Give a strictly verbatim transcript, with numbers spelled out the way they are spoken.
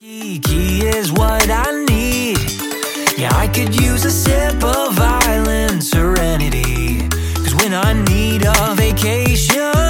Key is what I need. Yeah, I could use a sip of island serenity. Cause when I need a vacation,